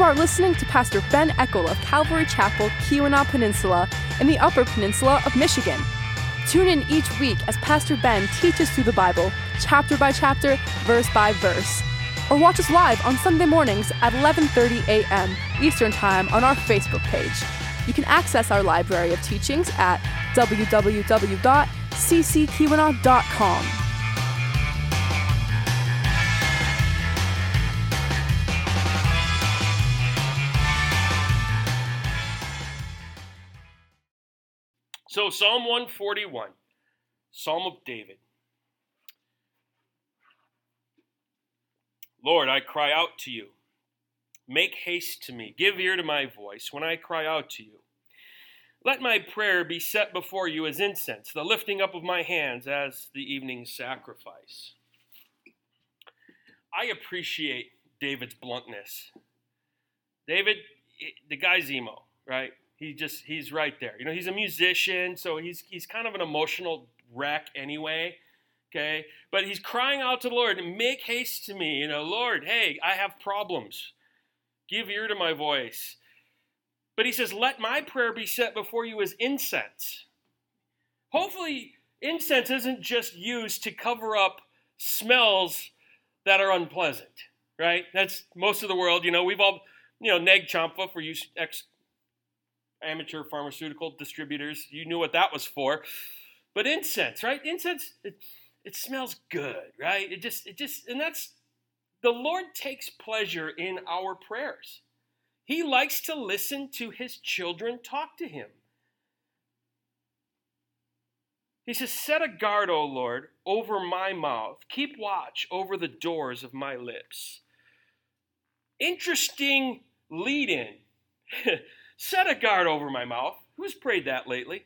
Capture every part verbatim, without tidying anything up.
are listening to Pastor Ben Eckel of Calvary Chapel, Keweenaw Peninsula, in the Upper Peninsula of Michigan. Tune in each week as Pastor Ben teaches through the Bible, chapter by chapter, verse by verse. Or watch us live on Sunday mornings at eleven thirty a.m. Eastern Time on our Facebook page. You can access our library of teachings at w w w dot c c keweenaw dot com. So Psalm one forty-one, Psalm of David. Lord, I cry out to you. Make haste to me. Give ear to my voice when I cry out to you. Let my prayer be set before you as incense, the lifting up of my hands as the evening sacrifice. I appreciate David's bluntness. David, the guy's emo, right? He just, he's right there. You know, he's a musician, so he's he's kind of an emotional wreck anyway, okay? But he's crying out to the Lord, make haste to me. You know, Lord, hey, I have problems. Give ear to my voice. But he says, let my prayer be set before you as incense. Hopefully, incense isn't just used to cover up smells that are unpleasant, right? That's most of the world. You know, we've all, you know, neg champa for you ex amateur pharmaceutical distributors, you knew what that was for. But incense, right? Incense, it, it smells good, right? It just, it just, and that's, the Lord takes pleasure in our prayers. He likes to listen to his children talk to him. He says, set a guard, O Lord, over my mouth. Keep watch over the doors of my lips. Interesting lead-in. Set a guard over my mouth. Who's prayed that lately?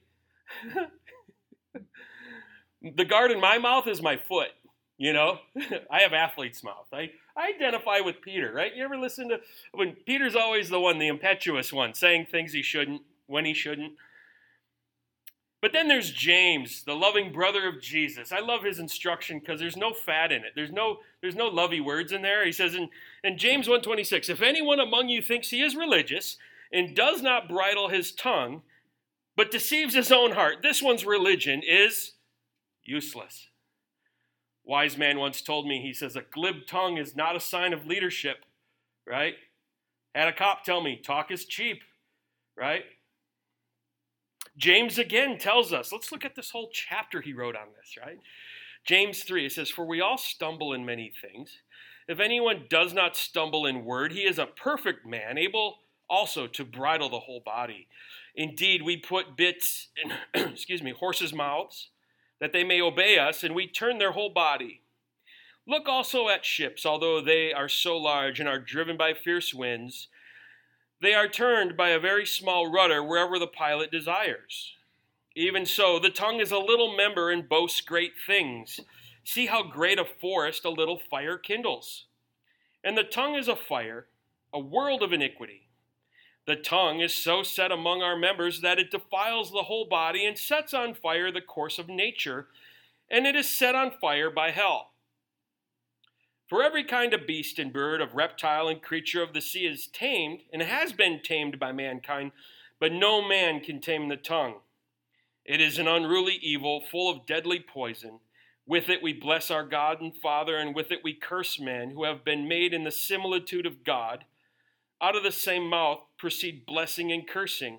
The guard in my mouth is my foot, you know? I have athlete's mouth. I, I identify with Peter, right? You ever listen to, when Peter's always the one, the impetuous one, saying things he shouldn't, when he shouldn't. But then there's James, the loving brother of Jesus. I love his instruction because there's no fat in it. There's no, there's no lovey words in there. He says in, in James one twenty-six, if anyone among you thinks he is religious and does not bridle his tongue, but deceives his own heart, this one's religion is useless. Wise man once told me, he says, a glib tongue is not a sign of leadership, right? Had a cop tell me, talk is cheap, right? James again tells us, let's look at this whole chapter he wrote on this, right? James three, it says, for we all stumble in many things. If anyone does not stumble in word, he is a perfect man, able also to bridle the whole body. Indeed, we put bits in, excuse me, horses' mouths, that they may obey us, and we turn their whole body. Look also at ships, although they are so large and are driven by fierce winds, they are turned by a very small rudder wherever the pilot desires. Even so, the tongue is a little member and boasts great things. See how great a forest a little fire kindles. And the tongue is a fire, a world of iniquity. The tongue is so set among our members that it defiles the whole body and sets on fire the course of nature, and it is set on fire by hell. For every kind of beast and bird, of reptile and creature of the sea is tamed, and has been tamed by mankind, but no man can tame the tongue. It is an unruly evil, full of deadly poison. With it we bless our God and Father, and with it we curse men who have been made in the similitude of God. Out of the same mouth proceed blessing and cursing.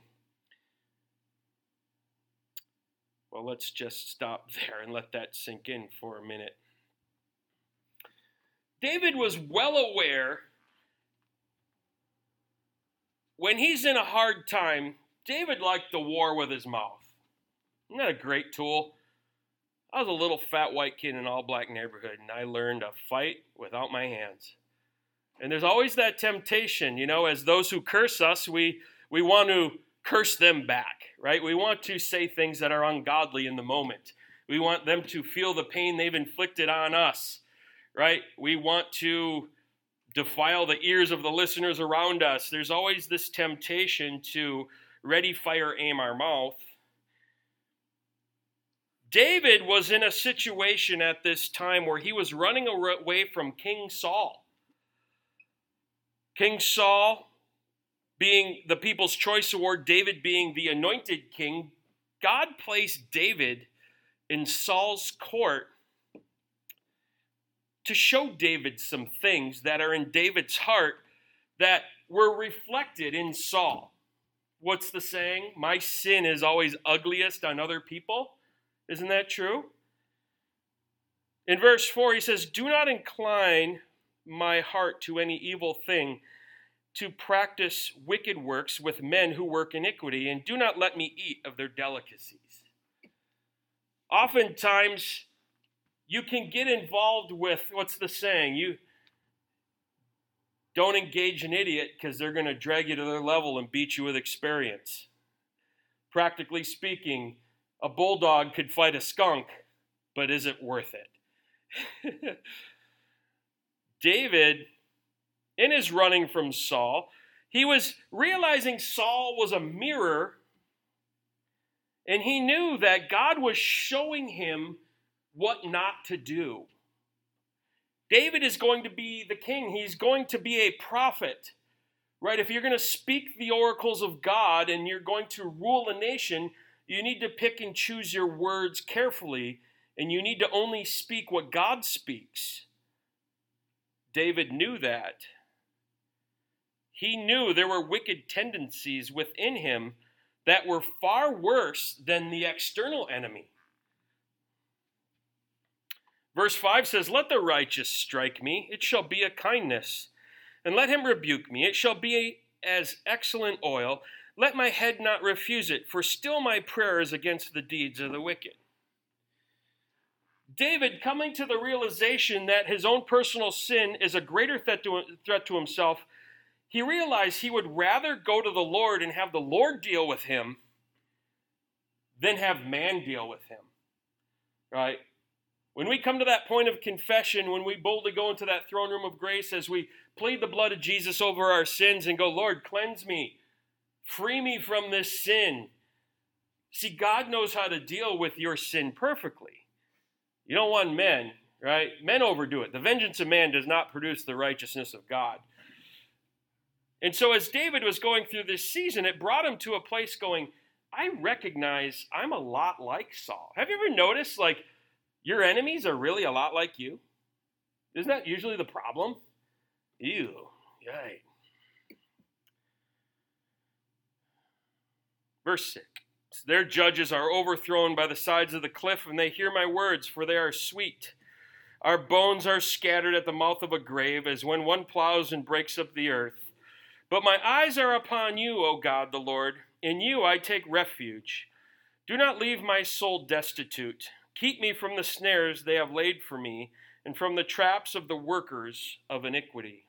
Well, let's just stop there and let that sink in for a minute. David was well aware when he's in a hard time, David liked to war with his mouth. Isn't that a great tool? I was a little fat white kid in an all-black neighborhood, and I learned to fight without my hands. And there's always that temptation, you know, as those who curse us, we, we want to curse them back, right? We want to say things that are ungodly in the moment. We want them to feel the pain they've inflicted on us, right? We want to defile the ears of the listeners around us. There's always this temptation to ready, fire, aim our mouth. David was in a situation at this time where he was running away from King Saul. King Saul being the People's Choice Award, David being the anointed king, God placed David in Saul's court to show David some things that are in David's heart that were reflected in Saul. What's the saying? My sin is always ugliest on other people. Isn't that true? In verse four, he says, do not incline my heart to any evil thing, to practice wicked works with men who work iniquity, and do not let me eat of their delicacies. Oftentimes, you can get involved with, what's the saying? You don't engage an idiot because they're going to drag you to their level and beat you with experience. Practically speaking, a bulldog could fight a skunk, but is it worth it? David, in his running from Saul, he was realizing Saul was a mirror, and he knew that God was showing him what not to do. David is going to be the king. He's going to be a prophet, right? If you're going to speak the oracles of God and you're going to rule a nation, you need to pick and choose your words carefully, and you need to only speak what God speaks. David knew that. He knew there were wicked tendencies within him that were far worse than the external enemy. Verse five says, let the righteous strike me, it shall be a kindness. And let him rebuke me, it shall be as excellent oil. Let my head not refuse it, for still my prayer is against the deeds of the wicked. David, coming to the realization that his own personal sin is a greater threat to, threat to himself, he realized he would rather go to the Lord and have the Lord deal with him than have man deal with him, right? When we come to that point of confession, when we boldly go into that throne room of grace, as we plead the blood of Jesus over our sins and go, Lord, cleanse me, free me from this sin. See, God knows how to deal with your sin perfectly. You don't want men, right? Men overdo it. The vengeance of man does not produce the righteousness of God. And so as David was going through this season, it brought him to a place going, I recognize I'm a lot like Saul. Have you ever noticed, like, your enemies are really a lot like you? Isn't that usually the problem? Ew, yay. Verse six. Their judges are overthrown by the sides of the cliff, and they hear my words, for they are sweet. Our bones are scattered at the mouth of a grave, as when one plows and breaks up the earth. But my eyes are upon you, O God the Lord. In you I take refuge. Do not leave my soul destitute. Keep me from the snares they have laid for me, and from the traps of the workers of iniquity.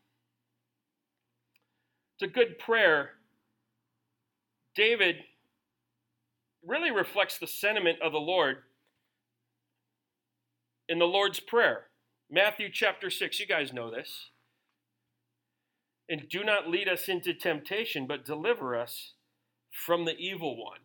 It's a good prayer. David really reflects the sentiment of the Lord in the Lord's Prayer. Matthew chapter six, you guys know this. And do not lead us into temptation, but deliver us from the evil one.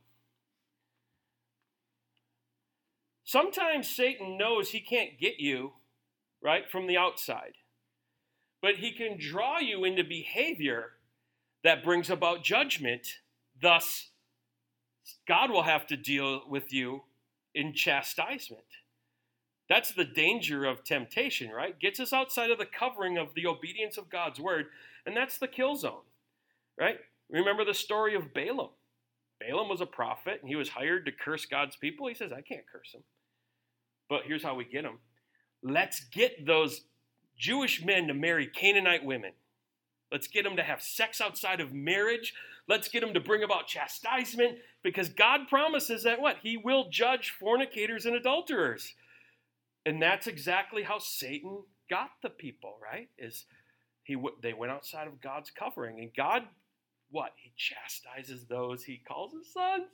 Sometimes Satan knows he can't get you, right, from the outside. But he can draw you into behavior that brings about judgment. Thus, God will have to deal with you in chastisement. That's the danger of temptation, right? Gets us outside of the covering of the obedience of God's word, and that's the kill zone, right? Remember the story of Balaam. Balaam was a prophet, and he was hired to curse God's people. He says, I can't curse them. But here's how we get them. Let's get those Jewish men to marry Canaanite women. Let's get them to have sex outside of marriage. Let's get them to bring about chastisement, because God promises that what? He will judge fornicators and adulterers. And that's exactly how Satan got the people, right? Is he they went outside of God's covering. And God, what? He chastises those he calls his sons.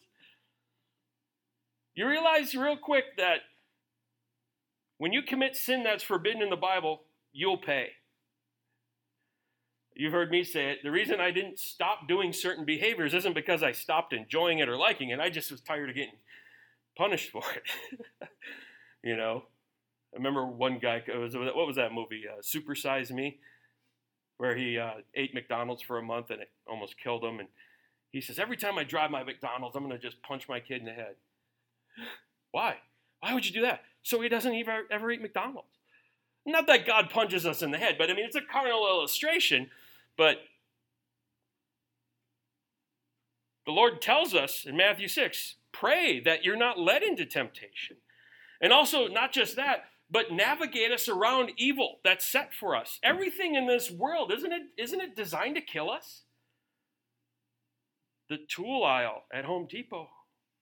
You realize real quick that when you commit sin that's forbidden in the Bible, you'll pay. You've heard me say it. The reason I didn't stop doing certain behaviors isn't because I stopped enjoying it or liking it. I just was tired of getting punished for it. You know? I remember one guy, it was, what was that movie? Uh, Super Size Me. where he uh, ate McDonald's for a month and it almost killed him. And he says, every time I drive my McDonald's, I'm going to just punch my kid in the head. Why? Why would you do that? So he doesn't ever, ever eat McDonald's. Not that God punches us in the head, but I mean, it's a carnal illustration. But the Lord tells us in Matthew six, pray that you're not led into temptation. And also, not just that, but navigate us around evil that's set for us. Everything in this world, isn't it, isn't it designed to kill us? The tool aisle at Home Depot.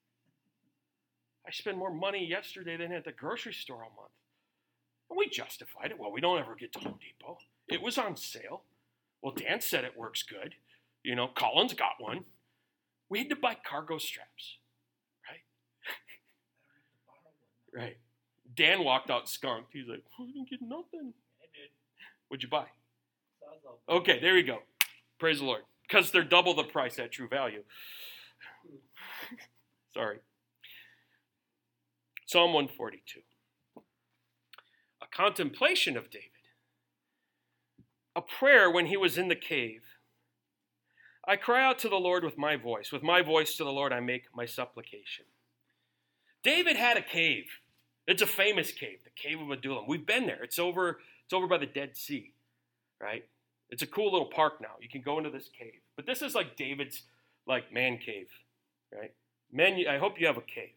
I spent more money yesterday than at the grocery store all month. And we justified it. Well, we don't ever get to Home Depot. It was on sale. Well, Dan said it works good. You know, Collins got one. We had to buy cargo straps, right? Right. Dan walked out skunked. He's like, oh, I didn't get nothing. I did. What'd you buy? Okay, there you go. Praise the Lord. Because they're double the price at True Value. Sorry. Psalm one forty-two. A contemplation of David. A prayer when he was in the cave. I cry out to the Lord with my voice. With my voice to the Lord I make my supplication. David had a cave. It's a famous cave, the Cave of Adullam. We've been there. It's over, it's over by the Dead Sea, right? It's a cool little park now. You can go into this cave. But this is like David's like man cave, right? Men, I hope you have a cave.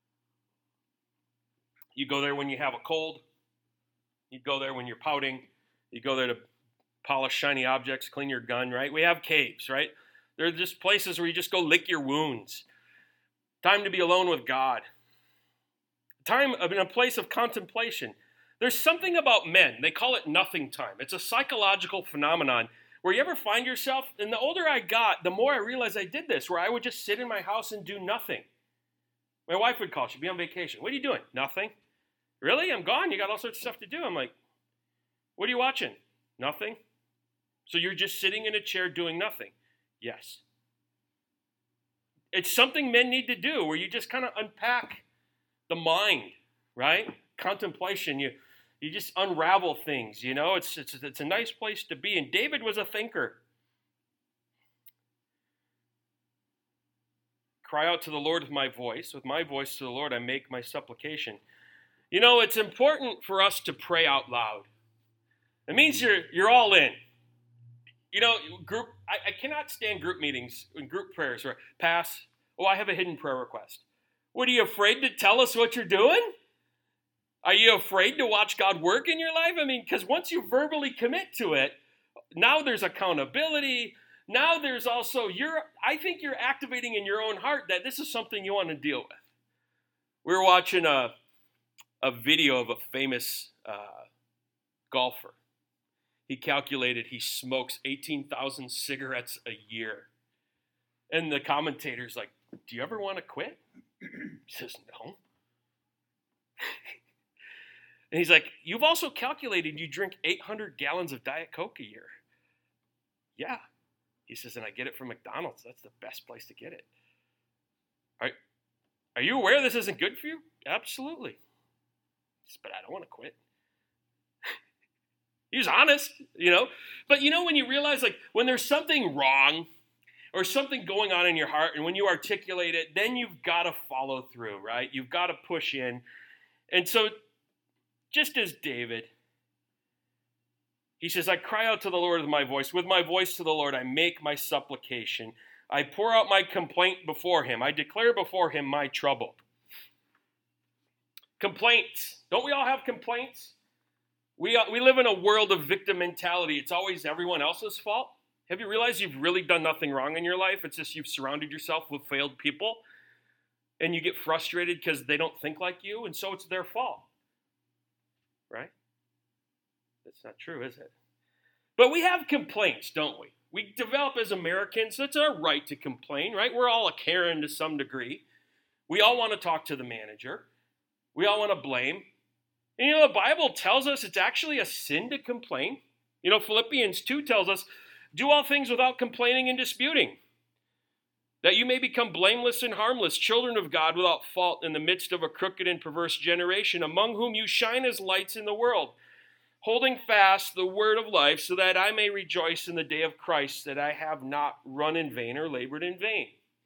You go there when you have a cold. You go there when you're pouting. You go there to polish shiny objects, clean your gun, right? We have caves, right? They're just places where you just go lick your wounds. Time to be alone with God. Time in a place of contemplation. There's something about men. They call it nothing time. It's a psychological phenomenon where you ever find yourself, and the older I got, the more I realized I did this, where I would just sit in my house and do nothing. My wife would call. She'd be on vacation. What are you doing? Nothing. Really? I'm gone? You got all sorts of stuff to do. I'm like, what are you watching? Nothing. So you're just sitting in a chair doing nothing? Yes. It's something men need to do where you just kind of unpack the mind, right? Contemplation. You you just unravel things, you know? It's, it's, it's a nice place to be. And David was a thinker. Cry out to the Lord with my voice. With my voice to the Lord I make my supplication. You know, it's important for us to pray out loud. It means you're you're all in. You know, group. I, I cannot stand group meetings and group prayers where pass. Oh, I have a hidden prayer request. What, are you afraid to tell us what you're doing? Are you afraid to watch God work in your life? I mean, because once you verbally commit to it, now there's accountability. Now there's also, you're. I think you're activating in your own heart that this is something you want to deal with. We were watching a, a video of a famous uh, golfer. He calculated he smokes eighteen thousand cigarettes a year. And the commentator's like, do you ever want to quit? He says, no. And he's like, you've also calculated you drink eight hundred gallons of Diet Coke a year. Yeah. He says, and I get it from McDonald's. That's the best place to get it. Are, are you aware this isn't good for you? Absolutely. He says, but I don't want to quit. He was honest, you know. But you know when you realize, like, when there's something wrong or something going on in your heart, and when you articulate it, then you've got to follow through, right? You've got to push in. And so, just as David, he says, I cry out to the Lord with my voice. With my voice to the Lord, I make my supplication. I pour out my complaint before him. I declare before him my trouble. Complaints. Don't we all have complaints? We, we live in a world of victim mentality. It's always everyone else's fault. Have you realized you've really done nothing wrong in your life? It's just you've surrounded yourself with failed people, and you get frustrated because they don't think like you, and so it's their fault. Right? That's not true, is it? But we have complaints, don't we? We develop as Americans, it's our right to complain, right? We're all a Karen to some degree. We all want to talk to the manager. We all want to blame. And you know, the Bible tells us it's actually a sin to complain. You know, Philippians two tells us, do all things without complaining and disputing, that you may become blameless and harmless, children of God without fault in the midst of a crooked and perverse generation, among whom you shine as lights in the world. holding fast the word of life, so that I may rejoice in the day of Christ, that I have not run in vain or labored in vain.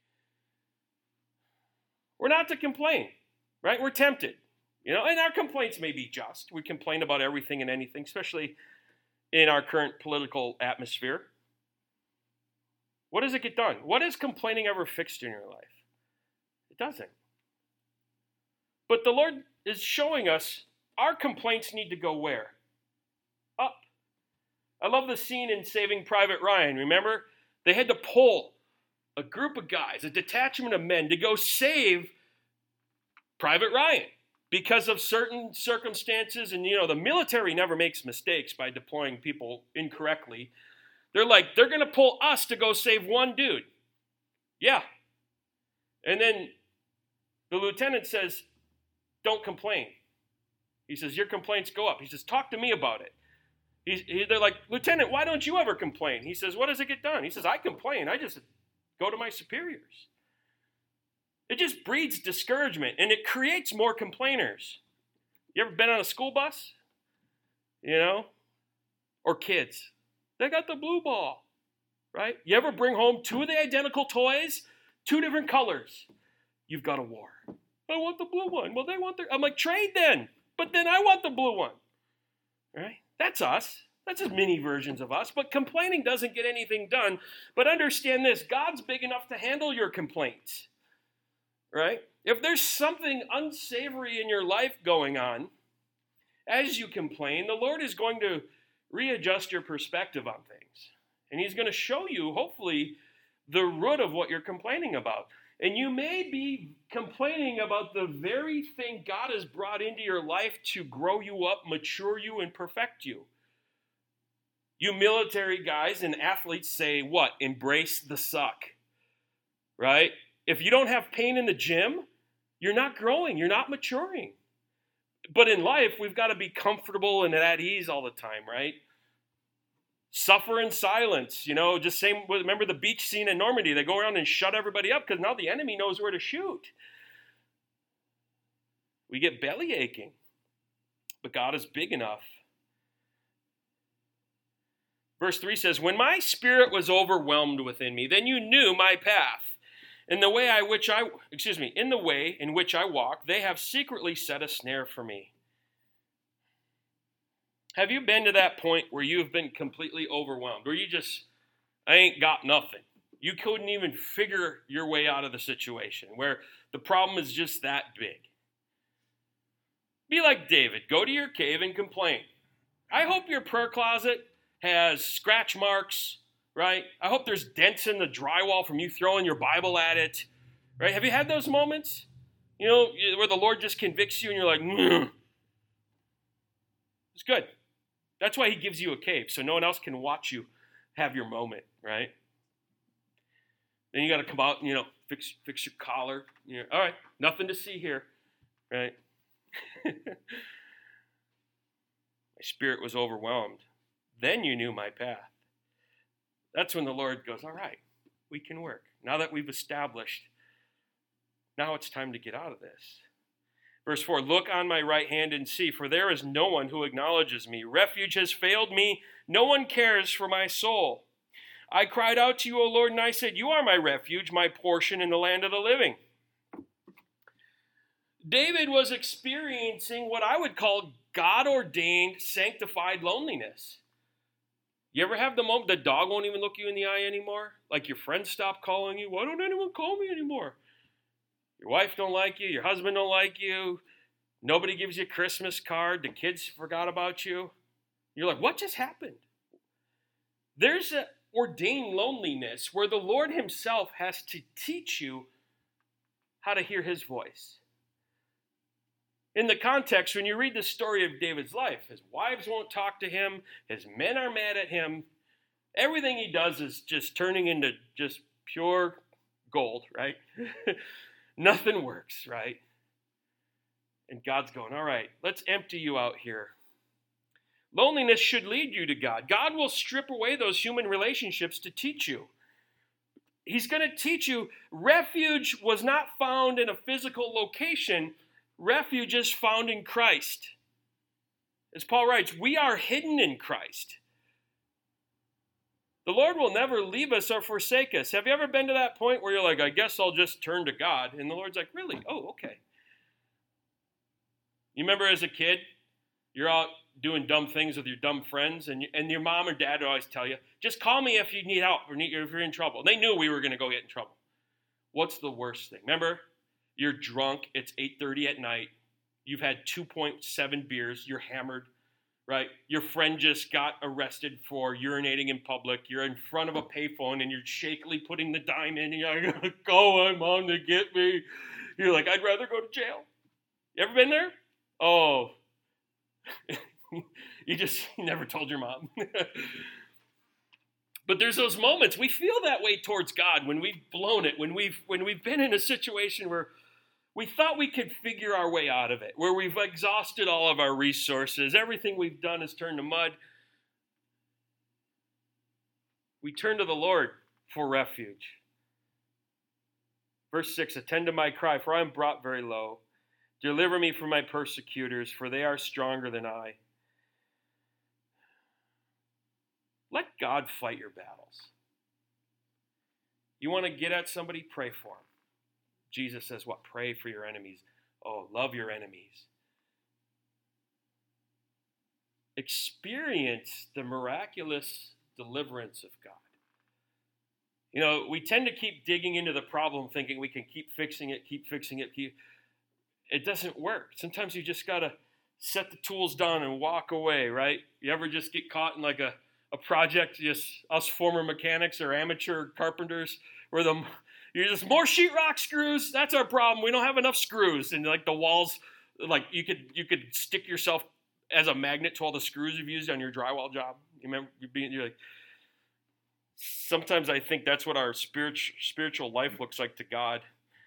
We're not to complain, right? We're tempted, you know, and our complaints may be just. We complain about everything and anything, especially in our current political atmosphere. What does it get done? What has complaining ever fixed in your life? It doesn't. But the Lord is showing us our complaints need to go where? Up. I love the scene in Saving Private Ryan. Remember? They had to pull a group of guys, a detachment of men, to go save Private Ryan because of certain circumstances. And, you know, the military never makes mistakes by deploying people incorrectly. They're like, they're going to pull us to go save one dude. Yeah. And then the lieutenant says, don't complain. He says, your complaints go up. He says, talk to me about it. He's, he, they're like, Lieutenant, why don't you ever complain? He says, what does it get done? He says, I complain. I just go to my superiors. It just breeds discouragement, and it creates more complainers. You ever been on a school bus? You know? Or kids. They got the blue ball, right? You ever bring home two of the identical toys, two different colors? You've got a war. I want the blue one. Well, they want their... I'm like, trade then. But then I want the blue one. Right? That's us. That's just mini versions of us. But complaining doesn't get anything done. But understand this. God's big enough to handle your complaints. Right? If there's something unsavory in your life going on, as you complain, the Lord is going to readjust your perspective on things. And he's going to show you, hopefully, the root of what you're complaining about. And you may be complaining about the very thing God has brought into your life to grow you up, mature you, and perfect you. You military guys and athletes say what? Embrace the suck. Right? If you don't have pain in the gym, you're not growing. You're not maturing. But in life, we've got to be comfortable and at ease all the time, right? Suffer in silence, you know, just same, remember the beach scene in Normandy? They go around and shut everybody up because now the enemy knows where to shoot. We get belly aching, but God is big enough. Verse three says, when my spirit was overwhelmed within me, then you knew my path. In the way I which I, excuse me, in the way in which I walk, they have secretly set a snare for me. Have you been to that point where you've been completely overwhelmed, where you just, I ain't got nothing? You couldn't even figure your way out of the situation, where the problem is just that big. Be like David. Go to your cave and complain. I hope your prayer closet has scratch marks, right? I hope there's dents in the drywall from you throwing your Bible at it, right? Have you had those moments, you know, where the Lord just convicts you and you're like, mm. It's good. That's why he gives you a cave, so no one else can watch you have your moment, right? Then you got to come out and, you know, fix fix your collar. You know, all right, nothing to see here, right? My spirit was overwhelmed. Then you knew my path. That's when the Lord goes, all right, we can work. Now that we've established, now it's time to get out of this. Verse four, look on my right hand and see, for there is no one who acknowledges me. Refuge has failed me. No one cares for my soul. I cried out to you, O Lord, and I said, you are my refuge, my portion in the land of the living. David was experiencing what I would call God-ordained, sanctified loneliness. You ever have the moment the dog won't even look you in the eye anymore? Like your friends stop calling you. Why don't anyone call me anymore? Your wife don't like you. Your husband don't like you. Nobody gives you a Christmas card. The kids forgot about you. You're like, what just happened? There's an ordained loneliness where the Lord himself has to teach you how to hear his voice. In the context, when you read the story of David's life, his wives won't talk to him. His men are mad at him. Everything he does is just turning into just pure gold, right? Nothing works, right? And God's going, all right, let's empty you out here. Loneliness should lead you to God. God will strip away those human relationships to teach you. He's going to teach you refuge was not found in a physical location. Refuge is found in Christ. As Paul writes, we are hidden in Christ. The Lord will never leave us or forsake us. Have you ever been to that point where you're like, I guess I'll just turn to God? And the Lord's like, really? Oh, okay. You remember as a kid, you're out doing dumb things with your dumb friends, and, and your mom or dad would always tell you, just call me if you need help or need, if you're in trouble. They knew we were going to go get in trouble. What's the worst thing? Remember, you're drunk, it's eight thirty at night, you've had two point seven beers, you're hammered, right? Your friend just got arrested for urinating in public, you're in front of a payphone, and you're shakily putting the dime in, and you're like, go on, Mom, to get me. You're like, I'd rather go to jail. You ever been there? Oh, you just you never told your mom. But there's those moments we feel that way towards God when we've blown it, when we've when we've been in a situation where we thought we could figure our way out of it, where we've exhausted all of our resources, everything we've done has turned to mud. We turn to the Lord for refuge. Verse six, attend to my cry, for I am brought very low. Deliver me from my persecutors, for they are stronger than I. Let God fight your battles. You want to get at somebody? Pray for them. Jesus says what? Pray for your enemies. Oh, love your enemies. Experience the miraculous deliverance of God. You know, we tend to keep digging into the problem thinking we can keep fixing it, keep fixing it. Keep... It doesn't work. Sometimes you just got to set the tools down and walk away, right? You ever just get caught in like a a project, just us former mechanics or amateur carpenters, where the you're just more sheetrock screws. That's our problem. We don't have enough screws, and like the walls, like you could you could stick yourself as a magnet to all the screws you've used on your drywall job. You remember you being you're like. Sometimes I think that's what our spiritual spiritual life looks like to God.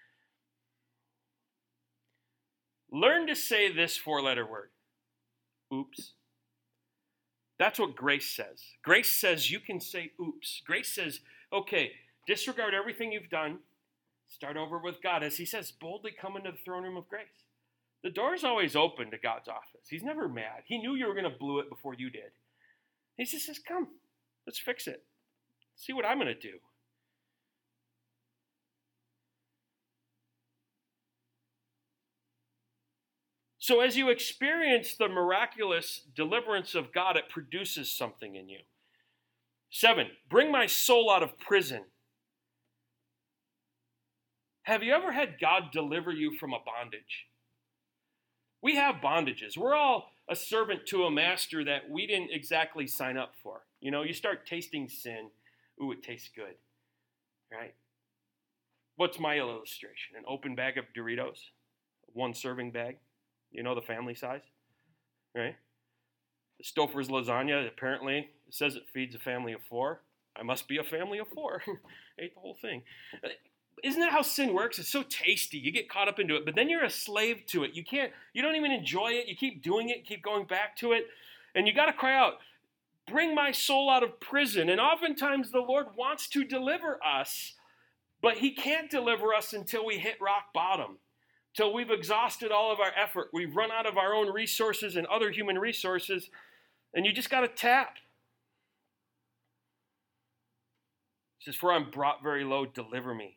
Learn to say this four-letter word. Oops. That's what grace says. Grace says you can say oops. Grace says, okay, disregard everything you've done. Start over with God. As he says, boldly come into the throne room of grace. The door's always open to God's office. He's never mad. He knew you were going to blow it before you did. He just says, come, let's fix it. See what I'm going to do. So as you experience the miraculous deliverance of God, it produces something in you. Seven, bring my soul out of prison. Have you ever had God deliver you from a bondage? We have bondages. We're all a servant to a master that we didn't exactly sign up for. You know, you start tasting sin. Ooh, it tastes good, right? What's my illustration? An open bag of Doritos, one serving bag. You know the family size, right? The Stouffer's lasagna, apparently, it says it feeds a family of four. I must be a family of four. Ate the whole thing. Isn't that how sin works? It's so tasty. You get caught up into it, but then you're a slave to it. You can't, you don't even enjoy it. You keep doing it, keep going back to it, and you got to cry out, bring my soul out of prison. And oftentimes the Lord wants to deliver us, but he can't deliver us until we hit rock bottom. Till we've exhausted all of our effort. We've run out of our own resources and other human resources, and you just got to tap. He says, for I'm brought very low, deliver me.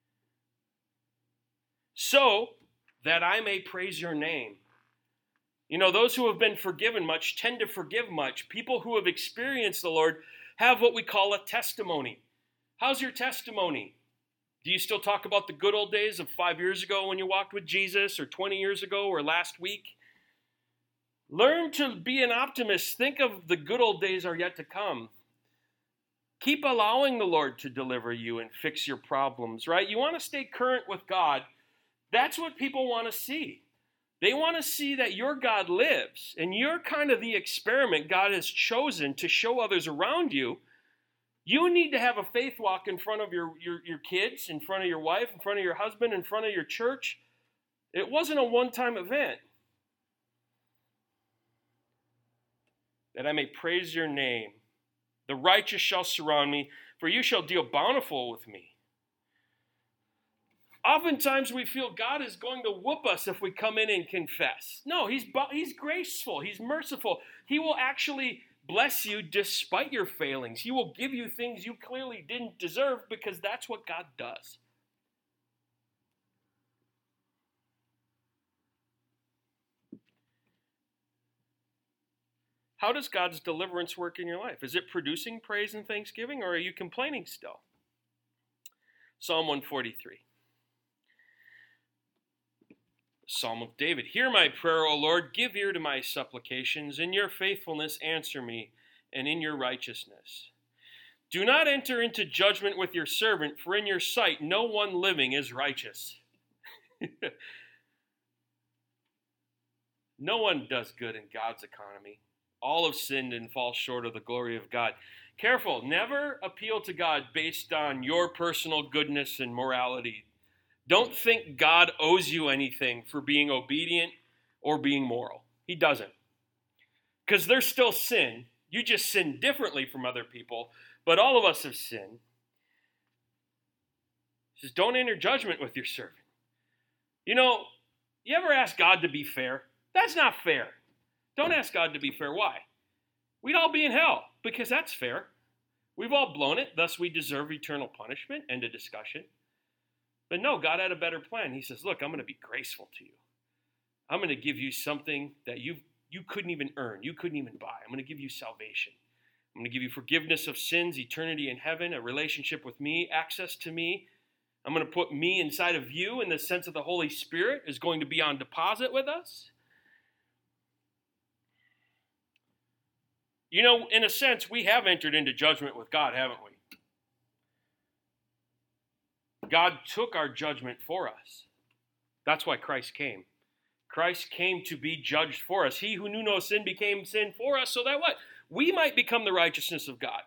So that I may praise your name. You know, those who have been forgiven much tend to forgive much. People who have experienced the Lord have what we call a testimony. How's your testimony? Do you still talk about the good old days of five years ago when you walked with Jesus, or twenty years ago, or last week? Learn to be an optimist. Think of the good old days are yet to come. Keep allowing the Lord to deliver you and fix your problems, right? You want to stay current with God. That's what people want to see. They want to see that your God lives, and you're kind of the experiment God has chosen to show others around you. You need to have a faith walk in front of your, your, your kids, in front of your wife, in front of your husband, in front of your church. It wasn't a one-time event. That I may praise your name. The righteous shall surround me, for you shall deal bountiful with me. Oftentimes we feel God is going to whoop us if we come in and confess. No, he's, he's graceful. He's merciful. He will actually bless you despite your failings. He will give you things you clearly didn't deserve because that's what God does. How does God's deliverance work in your life? Is it producing praise and thanksgiving, or are you complaining still? Psalm one forty-three. Psalm of David. Hear my prayer, O Lord. Give ear to my supplications. In your faithfulness answer me, and in your righteousness. Do not enter into judgment with your servant, for in your sight no one living is righteous. No one does good in God's economy. All have sinned and fall short of the glory of God. Careful, never appeal to God based on your personal goodness and morality. Don't think God owes you anything for being obedient or being moral. He doesn't. Because there's still sin. You just sin differently from other people, but all of us have sinned. He says, don't enter judgment with your servant. You know, you ever ask God to be fair? That's not fair. Don't ask God to be fair. Why? We'd all be in hell because that's fair. We've all blown it, thus we deserve eternal punishment. End of discussion. But no, God had a better plan. He says, look, I'm going to be graceful to you. I'm going to give you something that you you couldn't even earn. You couldn't even buy. I'm going to give you salvation. I'm going to give you forgiveness of sins, eternity in heaven, a relationship with me, access to me. I'm going to put me inside of you in the sense of the Holy Spirit is going to be on deposit with us. You know, in a sense, we have entered into judgment with God, haven't we? God took our judgment for us. That's why Christ came. Christ came to be judged for us. He who knew no sin became sin for us, so that what? We might become the righteousness of God.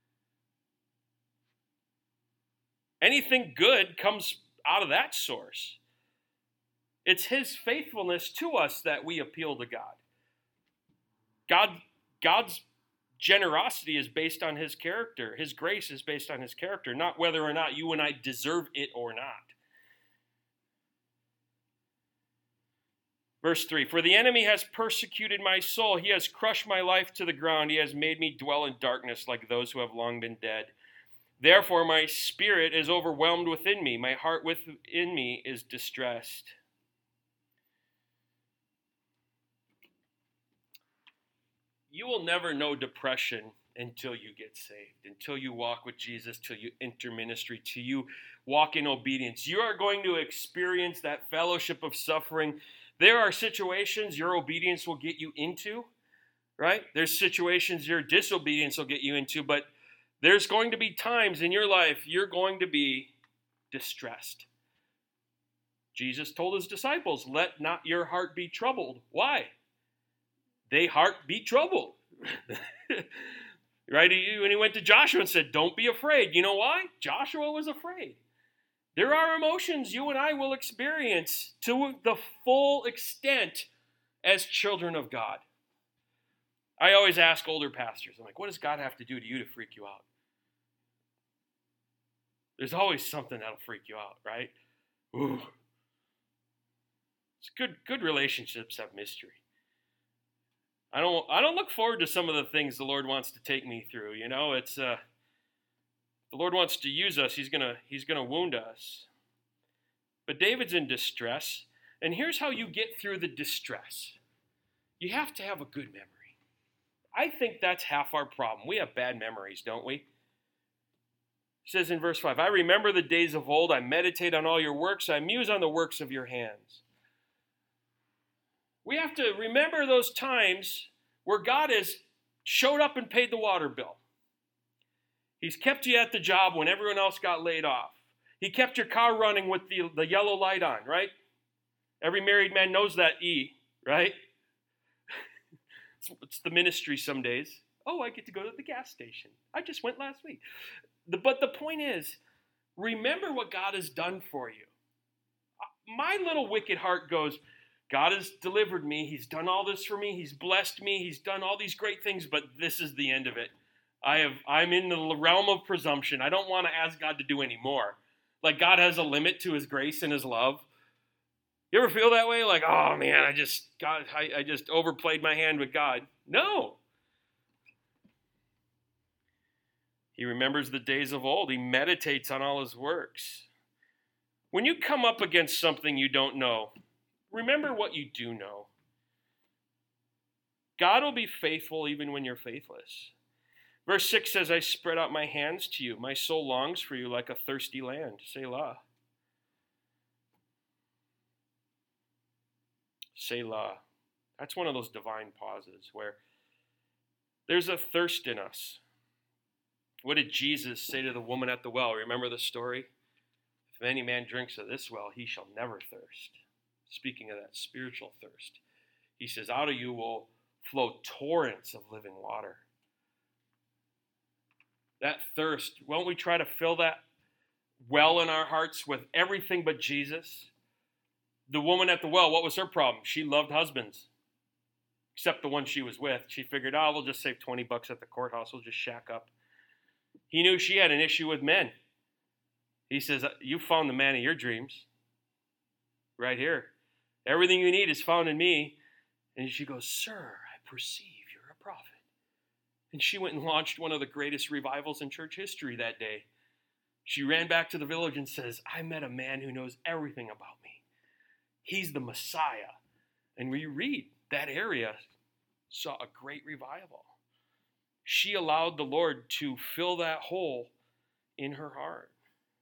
Anything good comes out of that source. It's his faithfulness to us that we appeal to God. God, God's generosity is based on his character. His grace is based on his character, not whether or not you and I deserve it or not. Verse three, for the enemy has persecuted my soul. He has crushed my life to the ground. He has made me dwell in darkness like those who have long been dead. Therefore, my spirit is overwhelmed within me. My heart within me is distressed. You will never know depression until you get saved, until you walk with Jesus, till you enter ministry, till you walk in obedience. You are going to experience that fellowship of suffering. There are situations your obedience will get you into, right? There's situations your disobedience will get you into, but there's going to be times in your life you're going to be distressed. Jesus told his disciples, let not your heart be troubled. Why? They heart be troubled. Right? When he went to Joshua and said, don't be afraid. You know why? Joshua was afraid. There are emotions you and I will experience to the full extent as children of God. I always ask older pastors, I'm like, what does God have to do to you to freak you out? There's always something that'll freak you out, right? Ooh. It's good, good relationships have mystery. I don't I don't look forward to some of the things the Lord wants to take me through. You know, it's uh, the Lord wants to use us. He's gonna He's gonna wound us. But David's in distress, and here's how you get through the distress. You have to have a good memory. I think that's half our problem. We have bad memories, don't we? It says in verse five, I remember the days of old. I meditate on all your works. I muse on the works of your hands. We have to remember those times where God has showed up and paid the water bill. He's kept you at the job when everyone else got laid off. He kept your car running with the, the yellow light on, right? Every married man knows that E, right? it's, it's the ministry some days. Oh, I get to go to the gas station. I just went last week. The, but the point is, remember what God has done for you. My little wicked heart goes, God has delivered me. He's done all this for me. He's blessed me. He's done all these great things, but this is the end of it. I have, I'm in the realm of presumption. I don't want to ask God to do any more. Like God has a limit to his grace and his love. You ever feel that way? Like, oh man, I just, God, I, I just overplayed my hand with God. No. He remembers the days of old. He meditates on all his works. When you come up against something you don't know, remember what you do know. God will be faithful even when you're faithless. Verse six says, I spread out my hands to you. My soul longs for you like a thirsty land. Selah. Selah. That's one of those divine pauses where there's a thirst in us. What did Jesus say to the woman at the well? Remember the story? If any man drinks of this well, he shall never thirst. Speaking of that spiritual thirst, he says, out of you will flow torrents of living water. That thirst, won't we try to fill that well in our hearts with everything but Jesus? The woman at the well, what was her problem? She loved husbands, except the one she was with. She figured, oh, we'll just save twenty bucks at the courthouse. We'll just shack up. He knew she had an issue with men. He says, you found the man of your dreams right here. Everything you need is found in me. And she goes, sir, I perceive you're a prophet. And she went and launched one of the greatest revivals in church history that day. She ran back to the village and says, I met a man who knows everything about me. He's the Messiah. And we read that area saw a great revival. She allowed the Lord to fill that hole in her heart.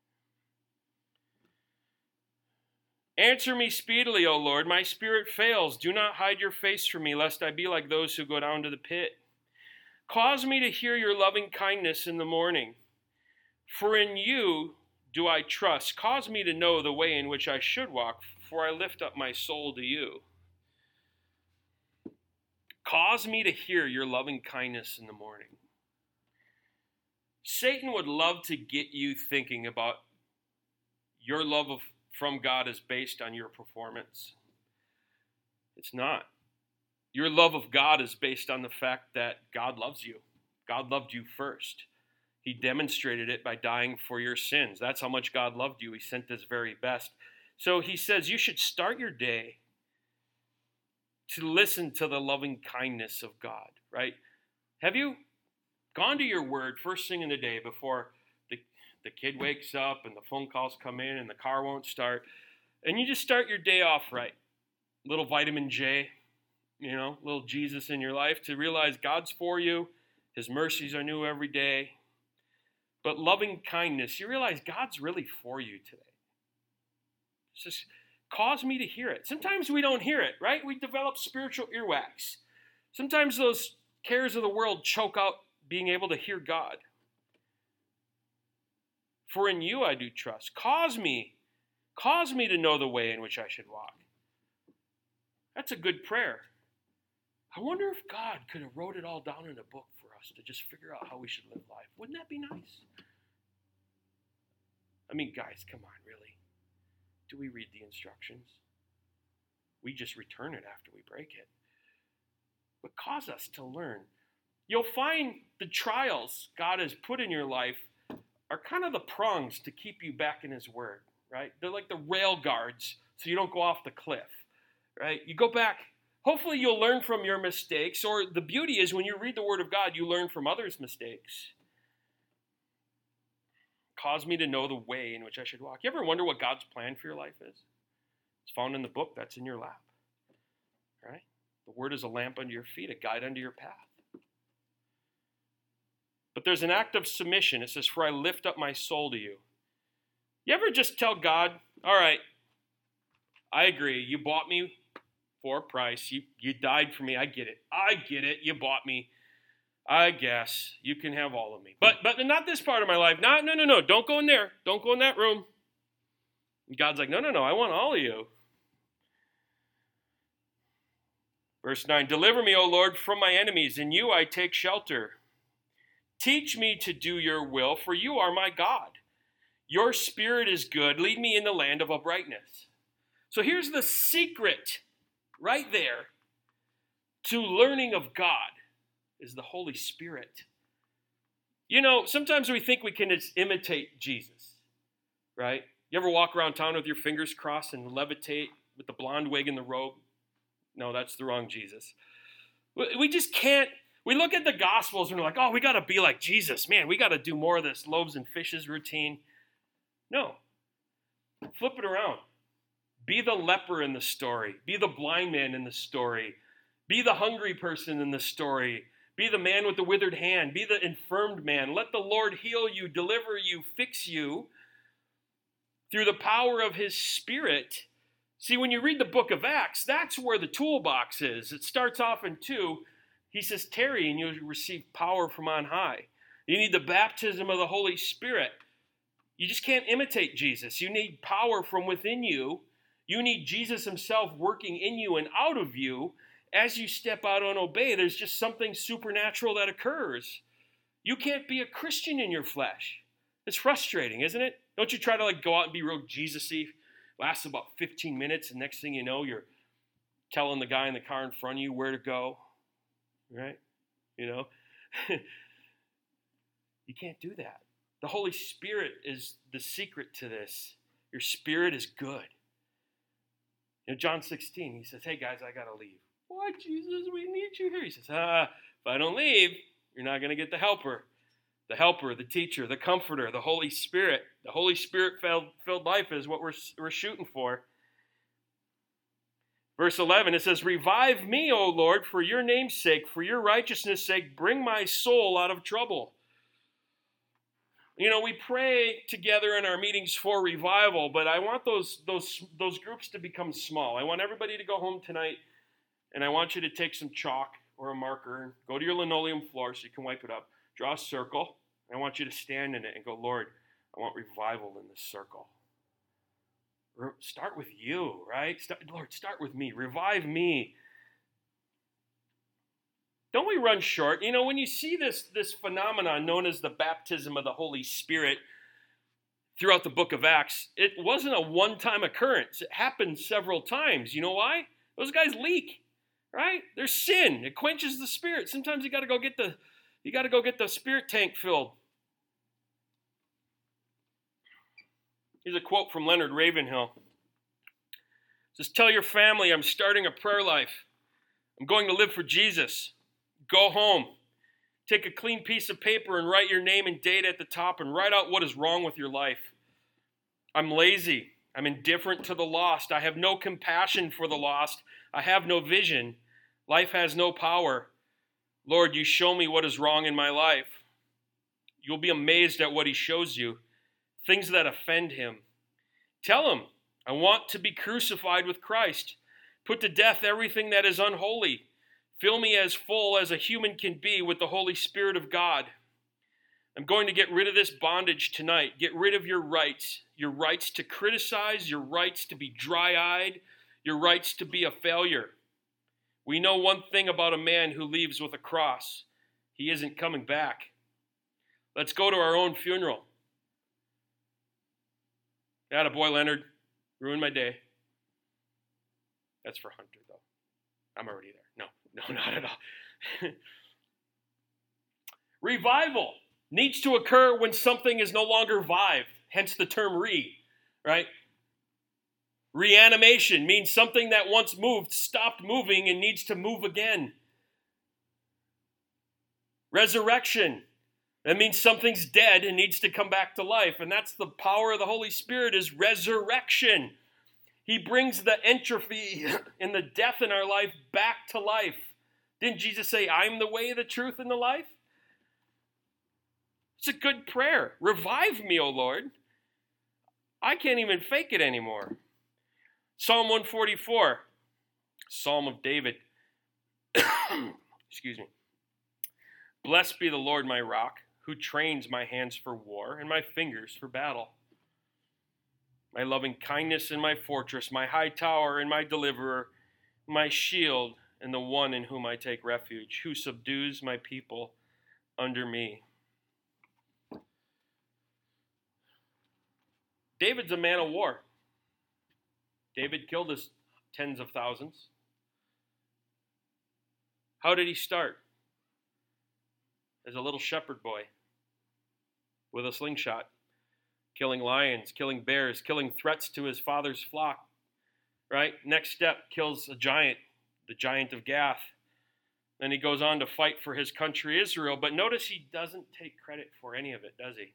Answer me speedily, O Lord. My spirit fails. Do not hide your face from me, lest I be like those who go down to the pit. Cause me to hear your loving kindness in the morning. For in you do I trust. Cause me to know the way in which I should walk, for I lift up my soul to you. Cause me to hear your loving kindness in the morning. Satan would love to get you thinking about your love of, from God is based on your performance. It's not. Your love of God is based on the fact that God loves you. God loved you first. He demonstrated it by dying for your sins. That's how much God loved you. He sent his very best. So he says you should start your day to listen to the loving kindness of God, right? Have you gone to your word first thing in the day before the, the kid wakes up and the phone calls come in and the car won't start, and you just start your day off right? Little vitamin J, you know, little Jesus in your life to realize God's for you. His mercies are new every day. But loving kindness, you realize God's really for you today. It's just cause me to hear it. Sometimes we don't hear it, right? We develop spiritual earwax. Sometimes those cares of the world choke out being able to hear God. For in you I do trust. Cause me, cause me to know the way in which I should walk. That's a good prayer. I wonder if God could have wrote it all down in a book for us to just figure out how we should live life. Wouldn't that be nice? I mean, guys, come on, really? Do we read the instructions? We just return it after we break it. But cause us to learn. You'll find the trials God has put in your life are kind of the prongs to keep you back in his word, right? They're like the rail guards so you don't go off the cliff, right? You go back. Hopefully you'll learn from your mistakes, or the beauty is when you read the word of God, you learn from others' mistakes. Cause me to know the way in which I should walk. You ever wonder what God's plan for your life is? It's found in the book that's in your lap, right? The word is a lamp under your feet, a guide under your path. But there's an act of submission. It says, for I lift up my soul to you. You ever just tell God, all right, I agree. You bought me for a price. You, you died for me. I get it. I get it. You bought me. I guess you can have all of me. But but not this part of my life. No, no, no, no. Don't go in there. Don't go in that room. And God's like, no, no, no. I want all of you. Verse nine, deliver me, O Lord, from my enemies. In you I take shelter. Teach me to do your will, for you are my God. Your spirit is good. Lead me in the land of uprightness. So here's the secret right there to learning of God is the Holy Spirit. You know, sometimes we think we can just imitate Jesus, right? You ever walk around town with your fingers crossed and levitate with the blonde wig and the robe? No, that's the wrong Jesus. We just can't. We look at the Gospels and we're like, oh, we got to be like Jesus. Man, we got to do more of this loaves and fishes routine. No. Flip it around. Be the leper in the story. Be the blind man in the story. Be the hungry person in the story. Be the man with the withered hand. Be the infirmed man. Let the Lord heal you, deliver you, fix you through the power of his Spirit. See, when you read the book of Acts, that's where the toolbox is. It starts off in two. He says, tarry and you'll receive power from on high. You need the baptism of the Holy Spirit. You just can't imitate Jesus. You need power from within you. You need Jesus himself working in you and out of you. As you step out and obey, there's just something supernatural that occurs. You can't be a Christian in your flesh. It's frustrating, isn't it? Don't you try to like go out and be real Jesus-y? Lasts about fifteen minutes, and next thing you know, you're telling the guy in the car in front of you where to go, right? You know? You can't do that. The Holy Spirit is the secret to this. Your spirit is good. You know, John sixteen, he says, hey guys, I got to leave. What, Jesus, we need you here. He says, ah, if I don't leave, you're not going to get the helper. The helper, the teacher, the comforter, the Holy Spirit. The Holy Spirit-filled life is what we're, we're shooting for. Verse eleven, it says, revive me, O Lord, for your name's sake, for your righteousness' sake, bring my soul out of trouble. You know, we pray together in our meetings for revival, but I want those, those, those groups to become small. I want everybody to go home tonight, and I want you to take some chalk or a marker and go to your linoleum floor so you can wipe it up. Draw a circle. I want you to stand in it and go, Lord, I want revival in this circle. Start with you, right? Start, Lord, start with me. Revive me. Don't we run short? You know, when you see this, this phenomenon known as the baptism of the Holy Spirit throughout the book of Acts, it wasn't a one-time occurrence. It happened several times. You know why? Those guys leak, right? There's sin. It quenches the spirit. Sometimes you got to go get the you got to go get the spirit tank filled. Here's a quote from Leonard Ravenhill. It says, tell your family I'm starting a prayer life. I'm going to live for Jesus. Go home. Take a clean piece of paper and write your name and date at the top and write out what is wrong with your life. I'm lazy. I'm indifferent to the lost. I have no compassion for the lost. I have no vision. Life has no power. Lord, you show me what is wrong in my life. You'll be amazed at what he shows you. Things that offend him. Tell him, I want to be crucified with Christ. Put to death everything that is unholy. Fill me as full as a human can be with the Holy Spirit of God. I'm going to get rid of this bondage tonight. Get rid of your rights. Your rights to criticize, your rights to be dry-eyed, your rights to be a failure. We know one thing about a man who leaves with a cross. He isn't coming back. Let's go to our own funeral. Atta boy, Leonard. Ruined my day. That's for Hunter, though. I'm already there. No, no, not at all. Revival needs to occur when something is no longer vived, hence the term re, right? Reanimation means something that once moved stopped moving and needs to move again. Resurrection, that means something's dead and needs to come back to life, and that's the power of the Holy Spirit is resurrection. He brings the entropy and the death in our life back to life. Didn't Jesus say, I'm the way, the truth, and the life? It's a good prayer. Revive me, O Lord. I can't even fake it anymore. Psalm one forty-four, Psalm of David. Excuse me. Blessed be the Lord my rock, who trains my hands for war and my fingers for battle. My loving kindness and my fortress, my high tower and my deliverer, my shield and the one in whom I take refuge, who subdues my people under me. David's a man of war. David killed his tens of thousands. How did he start? As a little shepherd boy with a slingshot, killing lions, killing bears, killing threats to his father's flock, right? Next step, kills a giant, the giant of Gath. Then he goes on to fight for his country, Israel. But notice he doesn't take credit for any of it, does he?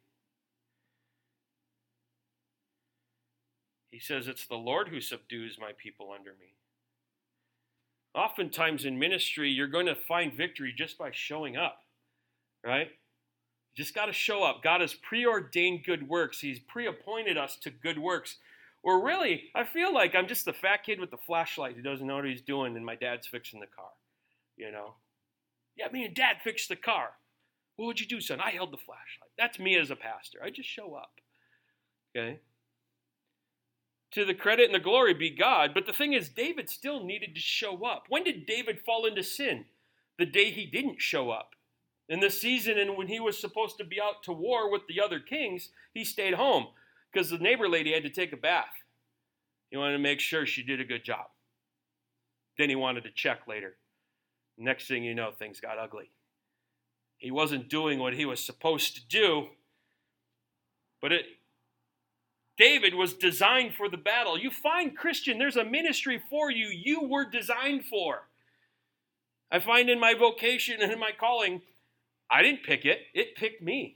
He says, it's the Lord who subdues my people under me. Oftentimes in ministry, you're going to find victory just by showing up, right? You just got to show up. God has preordained good works. He's pre-appointed us to good works. Or really, I feel like I'm just the fat kid with the flashlight who doesn't know what he's doing, and my dad's fixing the car, you know? Yeah, me and Dad fixed the car. What would you do, son? I held the flashlight. That's me as a pastor. I just show up, okay? To the credit and the glory be God. But the thing is, David still needed to show up. When did David fall into sin? The day he didn't show up. In the season and when he was supposed to be out to war with the other kings, he stayed home because the neighbor lady had to take a bath. He wanted to make sure she did a good job. Then he wanted to check later. Next thing you know, things got ugly. He wasn't doing what he was supposed to do, but it, David was designed for the battle. You find, Christian, there's a ministry for you you were designed for. I find in my vocation and in my calling, I didn't pick it. It picked me.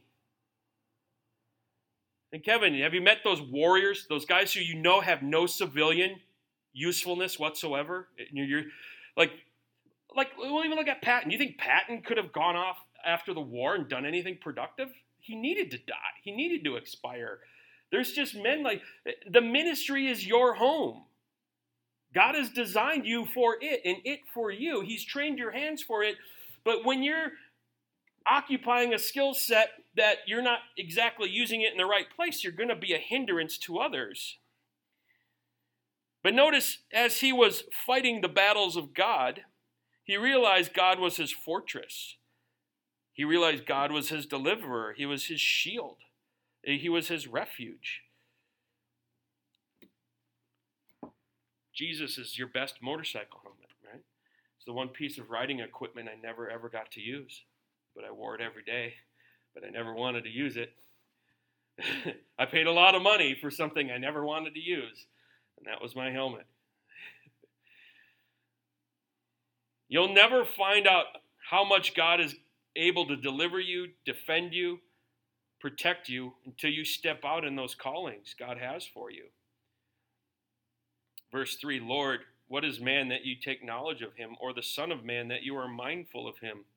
And Kevin, have you met those warriors, those guys who you know have no civilian usefulness whatsoever? You're, you're like, like, we'll even look at Patton. You think Patton could have gone off after the war and done anything productive? He needed to die. He needed to expire. There's just men like, the ministry is your home. God has designed you for it and it for you. He's trained your hands for it. But when you're occupying a skill set that you're not exactly using it in the right place, you're going to be a hindrance to others. But notice, as he was fighting the battles of God, he realized God was his fortress. He realized God was his deliverer. He was his shield. He was his refuge. Jesus is your best motorcycle helmet, right? It's the one piece of riding equipment I never ever got to use, but I wore it every day, but I never wanted to use it. I paid a lot of money for something I never wanted to use, and that was my helmet. You'll never find out how much God is able to deliver you, defend you, protect you until you step out in those callings God has for you. Verse three, Lord, what is man that you take knowledge of him, or the son of man that you are mindful of him?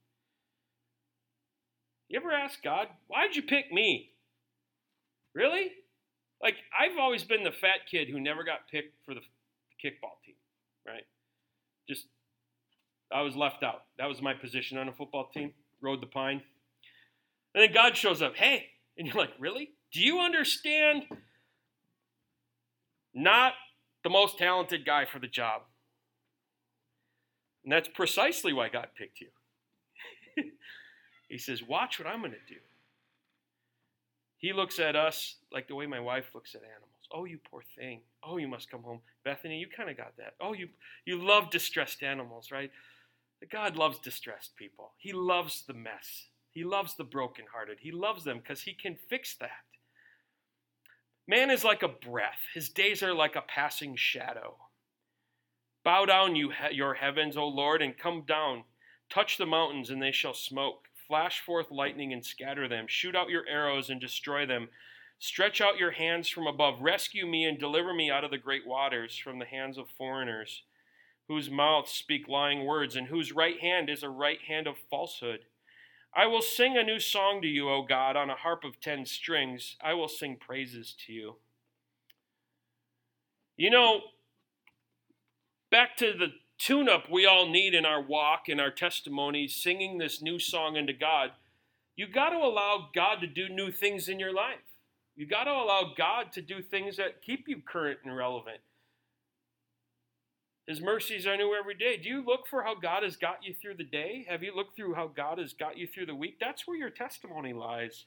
You ever ask God, why'd you pick me? Really? Like, I've always been the fat kid who never got picked for the, the kickball team, right? Just, I was left out. That was my position on a football team, rode the pine. And then God shows up, hey, and you're like, really? Do you understand? Not the most talented guy for the job. And that's precisely why God picked you. He says, watch what I'm going to do. He looks at us like the way my wife looks at animals. Oh, you poor thing. Oh, you must come home. Bethany, you kind of got that. Oh, you, you love distressed animals, right? But God loves distressed people. He loves the mess. He loves the brokenhearted. He loves them because he can fix that. Man is like a breath. His days are like a passing shadow. Bow down, you he- your heavens, O Lord, and come down. Touch the mountains, and they shall smoke. Flash forth lightning and scatter them. Shoot out your arrows and destroy them. Stretch out your hands from above. Rescue me and deliver me out of the great waters, from the hands of foreigners, whose mouths speak lying words, and whose right hand is a right hand of falsehood. I will sing a new song to you, O God, on a harp of ten strings. I will sing praises to you. You know, back to the tune-up we all need in our walk, in our testimonies, singing this new song unto God, you got to allow God to do new things in your life. You got to allow God to do things that keep you current and relevant. His mercies are new every day. Do you look for how God has got you through the day? Have you looked through how God has got you through the week? That's where your testimony lies.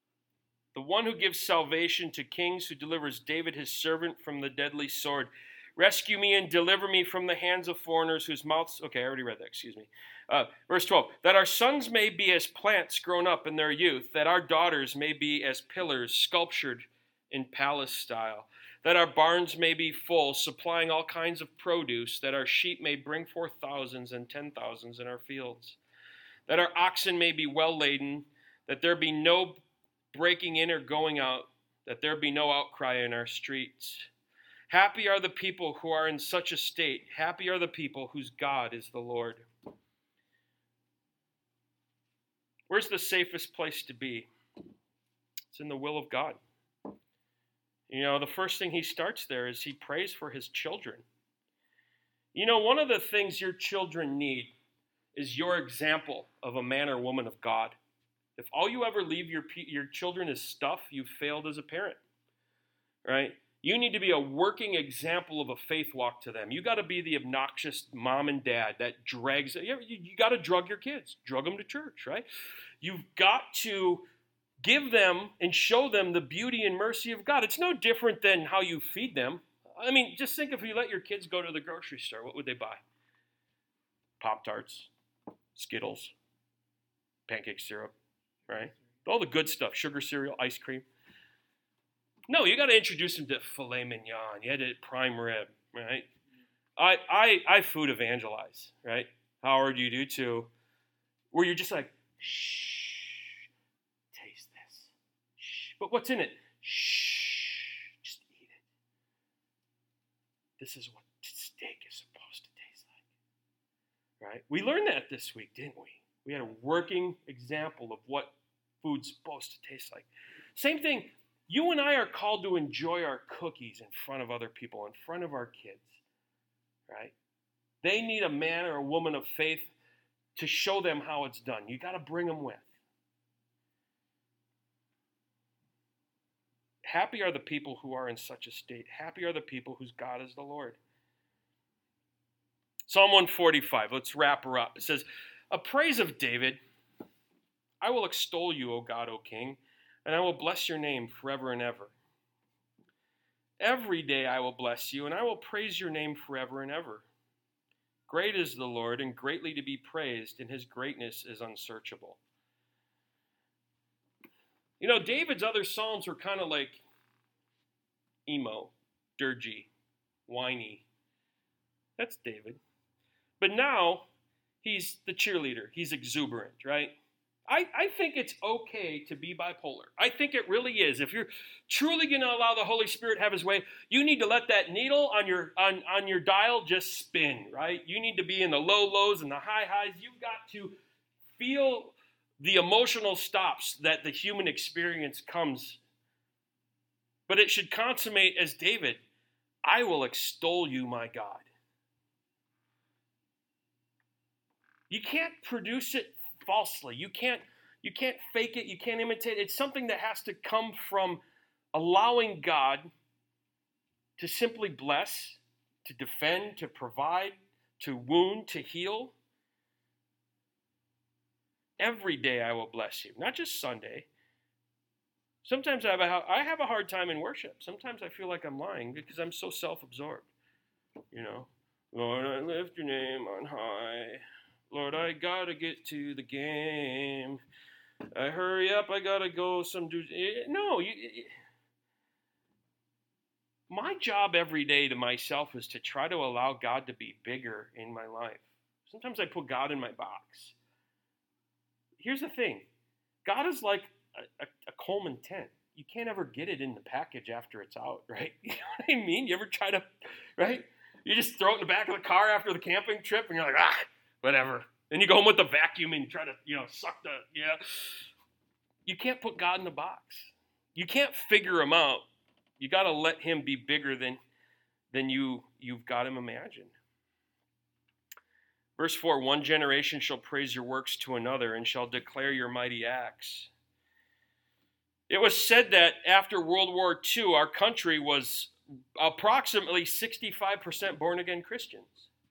The one who gives salvation to kings, who delivers David his servant from the deadly sword. Rescue me and deliver me from the hands of foreigners whose mouths... Okay, I already read that, excuse me. Uh, verse twelve, that our sons may be as plants grown up in their youth, that our daughters may be as pillars sculptured in palace style, that our barns may be full, supplying all kinds of produce, that our sheep may bring forth thousands and ten thousands in our fields, that our oxen may be well laden, that there be no breaking in or going out, that there be no outcry in our streets. Happy are the people who are in such a state. Happy are the people whose God is the Lord. Where's the safest place to be? It's in the will of God. You know, the first thing he starts there is he prays for his children. You know, one of the things your children need is your example of a man or woman of God. If all you ever leave your your children is stuff, you've failed as a parent, right? You need to be a working example of a faith walk to them. You got to be the obnoxious mom and dad that drags, you, you got to drug your kids, drug them to church, right? You've got to give them and show them the beauty and mercy of God. It's no different than how you feed them. I mean, just think if you let your kids go to the grocery store, what would they buy? Pop-Tarts, Skittles, pancake syrup, right? All the good stuff, sugar cereal, ice cream. No, you got to introduce them to filet mignon. You had to prime rib, right? I, I, I food evangelize, right? Howard, you do too. Where you're just like, shh, taste this. Shh. But what's in it? Shh, just eat it. This is what steak is supposed to taste like, right? We learned that this week, didn't we? We had a working example of what food's supposed to taste like. Same thing. You and I are called to enjoy our cookies in front of other people, in front of our kids, right? They need a man or a woman of faith to show them how it's done. You got to bring them with. Happy are the people who are in such a state. Happy are the people whose God is the Lord. Psalm one forty-five, let's wrap her up. It says, a praise of David, I will extol you, O God, O King, and I will bless your name forever and ever. Every day I will bless you, and I will praise your name forever and ever. Great is the Lord, and greatly to be praised, and his greatness is unsearchable. You know, David's other psalms were kind of like emo, dirgy, whiny. That's David. But now, he's the cheerleader. He's exuberant, right? I, I think it's okay to be bipolar. I think it really is. If you're truly going to allow the Holy Spirit have his way, you need to let that needle on your on, on your dial just spin, right? You need to be in the low lows and the high highs. You've got to feel the emotional stops that the human experience comes. But it should consummate as David, I will extol you, my God. You can't produce it falsely. You can't you can't fake it. You can't imitate it. It's something that has to come from allowing God to simply bless, to defend, to provide, to wound, to heal. Every day I will bless you, not just Sunday. Sometimes I have a, I have a hard time in worship. Sometimes I feel like I'm lying because I'm so self-absorbed. You know, Lord, I lift your name on high. Lord, I gotta get to the game. I hurry up, I gotta go some do. No, you, my job every day to myself is to try to allow God to be bigger in my life. Sometimes I put God in my box. Here's the thing. God is like a, a, a Coleman tent. You can't ever get it in the package after it's out, right? You know what I mean? You ever try to, right? You just throw it in the back of the car after the camping trip and you're like, ah, whatever. Then you go home with the vacuum and try to, you know, suck the, yeah. You can't put God in the box. You can't figure him out. You got to let him be bigger than, than you, you've got him imagined. Verse four, one generation shall praise your works to another and shall declare your mighty acts. It was said that after World War Two, our country was approximately sixty-five percent born-again Christians.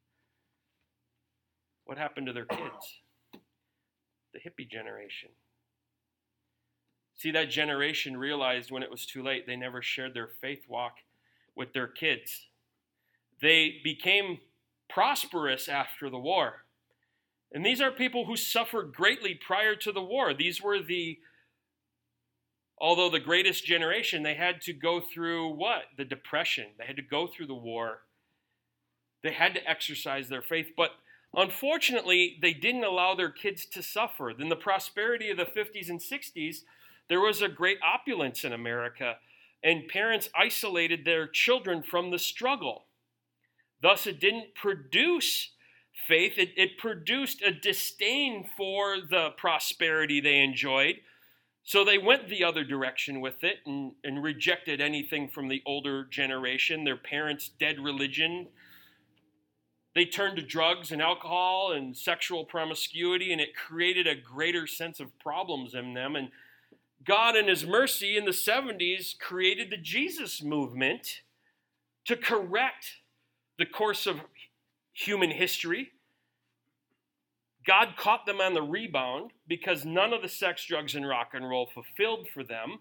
What happened to their kids? The hippie generation. See, that generation realized when it was too late, they never shared their faith walk with their kids. They became prosperous after the war. And these are people who suffered greatly prior to the war. These were the, although the greatest generation, they had to go through what? The Depression. They had to go through the war. They had to exercise their faith. But unfortunately, they didn't allow their kids to suffer. In the prosperity of the fifties and sixties, there was a great opulence in America, and parents isolated their children from the struggle. Thus, it didn't produce faith. It, it produced a disdain for the prosperity they enjoyed. So they went the other direction with it and, and rejected anything from the older generation, their parents' dead religion. They turned to drugs and alcohol and sexual promiscuity, and it created a greater sense of problems in them. And God, in his mercy, in the seventies, created the Jesus movement to correct the course of human history. God caught them on the rebound because none of the sex, drugs, and rock and roll fulfilled for them.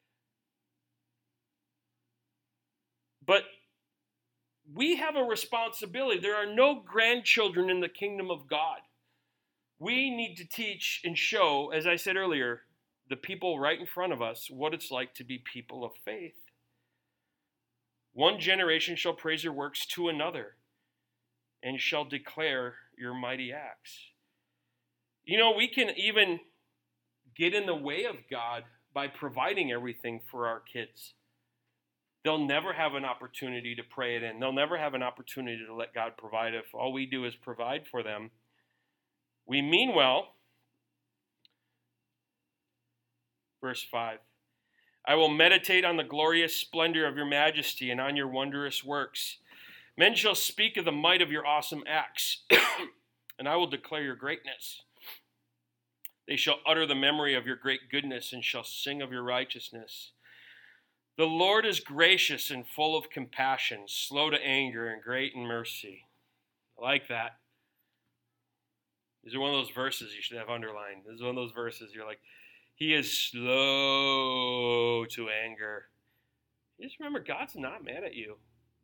But we have a responsibility. There are no grandchildren in the kingdom of God. We need to teach and show, as I said earlier, the people right in front of us what it's like to be people of faith. One generation shall praise your works to another and shall declare your mighty acts. You know, we can even get in the way of God by providing everything for our kids. They'll never have an opportunity to pray it in. They'll never have an opportunity to let God provide if all we do is provide for them. We mean well. Verse five. I will meditate on the glorious splendor of your majesty and on your wondrous works. Men shall speak of the might of your awesome acts, and I will declare your greatness. They shall utter the memory of your great goodness and shall sing of your righteousness. The Lord is gracious and full of compassion, slow to anger and great in mercy. I like that. These are one of those verses you should have underlined. This is one of those verses you're like, he is slow to anger. You just remember, God's not mad at you.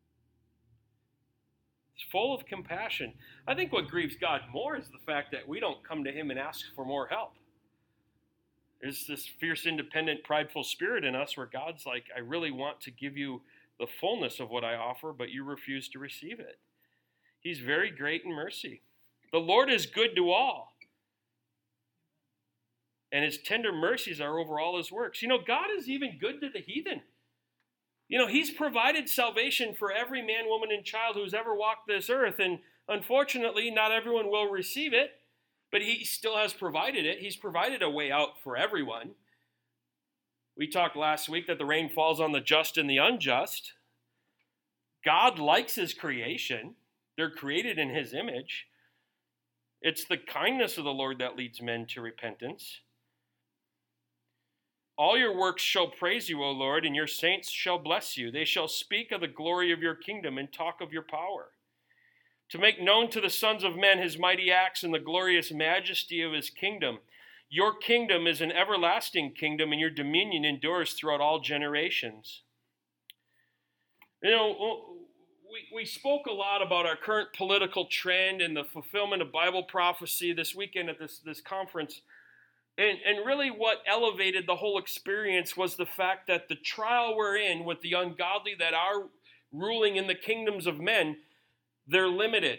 He's full of compassion. I think what grieves God more is the fact that we don't come to him and ask for more help. There's this fierce, independent, prideful spirit in us where God's like, I really want to give you the fullness of what I offer, but you refuse to receive it. He's very great in mercy. The Lord is good to all, and his tender mercies are over all his works. You know, God is even good to the heathen. You know, he's provided salvation for every man, woman, and child who's ever walked this earth, and unfortunately, not everyone will receive it, but he still has provided it. He's provided a way out for everyone. We talked last week that the rain falls on the just and the unjust. God likes his creation. They're created in his image. It's the kindness of the Lord that leads men to repentance. All your works shall praise you, O Lord, and your saints shall bless you. They shall speak of the glory of your kingdom and talk of your power, to make known to the sons of men his mighty acts and the glorious majesty of his kingdom. Your kingdom is an everlasting kingdom, and your dominion endures throughout all generations. You know, we, we spoke a lot about our current political trend and the fulfillment of Bible prophecy this weekend at this, this conference. And, and really what elevated the whole experience was the fact that the trial we're in with the ungodly that are ruling in the kingdoms of men, they're limited.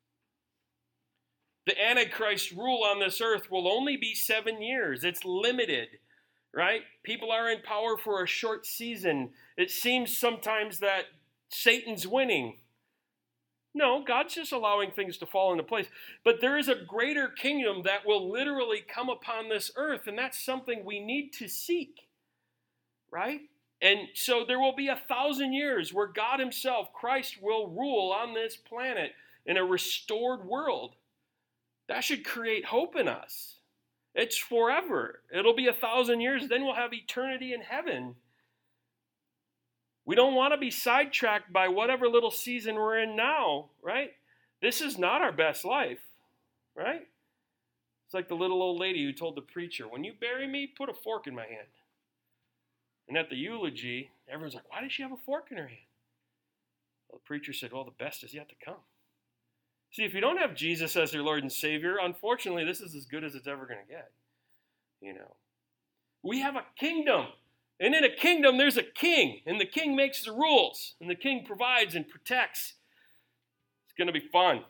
The Antichrist rule on this earth will only be seven years. It's limited, right? People are in power for a short season. It seems sometimes that Satan's winning. No, God's just allowing things to fall into place. But there is a greater kingdom that will literally come upon this earth, and that's something we need to seek, right? And so there will be a thousand years where God himself, Christ, will rule on this planet in a restored world. That should create hope in us. It's forever. It'll be a thousand years, then we'll have eternity in heaven. We don't want to be sidetracked by whatever little season we're in now, right? This is not our best life, right? It's like the little old lady who told the preacher, when you bury me, put a fork in my hand. And at the eulogy, everyone's like, why does she have a fork in her hand? Well, the preacher said, well, the best is yet to come. See, if you don't have Jesus as your Lord and Savior, unfortunately, this is as good as it's ever going to get. You know, we have a kingdom. And in a kingdom, there's a king. And the king makes the rules. And the king provides and protects. It's going to be fun.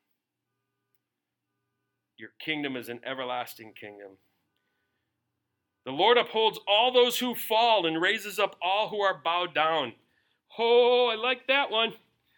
Your kingdom is an everlasting kingdom. The Lord upholds all those who fall and raises up all who are bowed down. Oh, I like that one.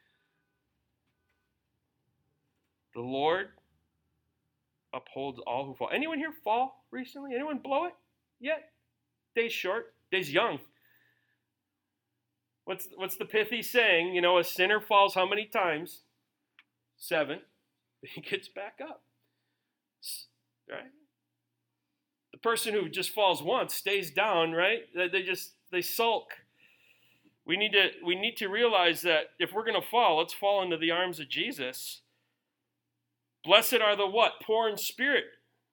The Lord upholds all who fall. Anyone here fall recently? Anyone blow it yet? Day's short. Day's young. What's, what's the pithy saying? You know, a sinner falls how many times? Seven. He gets back up. Right? The person who just falls once stays down, right? They just, they sulk. We need to, we need to realize that if we're going to fall, let's fall into the arms of Jesus. Blessed are the what? Poor in spirit.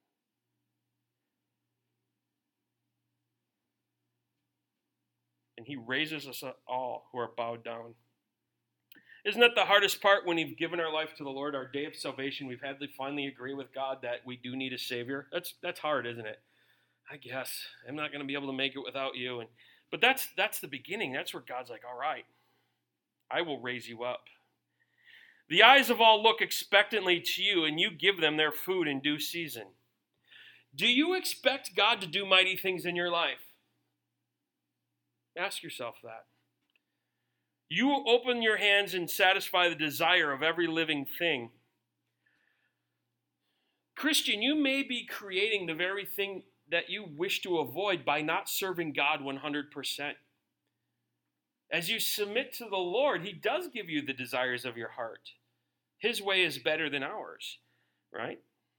And he raises us all who are bowed down. Isn't that the hardest part when we've given our life to the Lord, our day of salvation? We've had to finally agree with God that we do need a Savior. That's that's hard, isn't it? I guess I'm not going to be able to make it without you. And but that's that's the beginning. That's where God's like, all right, I will raise you up. The eyes of all look expectantly to you, and you give them their food in due season. Do you expect God to do mighty things in your life? Ask yourself that. You open your hands and satisfy the desire of every living thing. Christian, you may be creating the very thing that you wish to avoid by not serving God one hundred percent. As you submit to the Lord, he does give you the desires of your heart. His way is better than ours, right?